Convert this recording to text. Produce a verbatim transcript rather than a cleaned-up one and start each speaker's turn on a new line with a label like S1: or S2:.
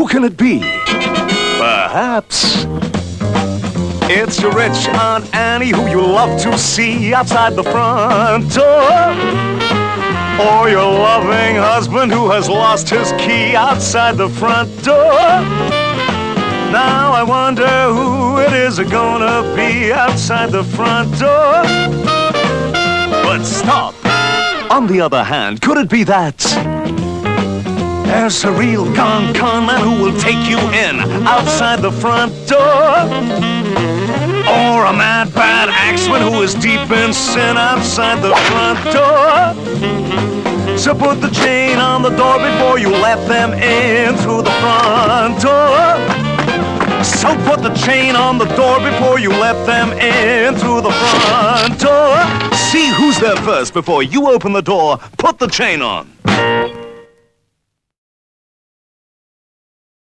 S1: Who can it be? Perhaps it's your rich Aunt Annie who you love to see outside the front door. Or your loving husband who has lost his key outside the front door. Now I wonder who it is gonna be outside the front door. But stop! On the other hand, could it be that there's a real con con man who will take you in outside the front door? Or a mad bad axeman who is deep in sin outside the front door? So put the chain on the door before you let them in through the front door. So put the chain on the door before you let them in through the front door. See who's there first before you open the door. Put the chain on.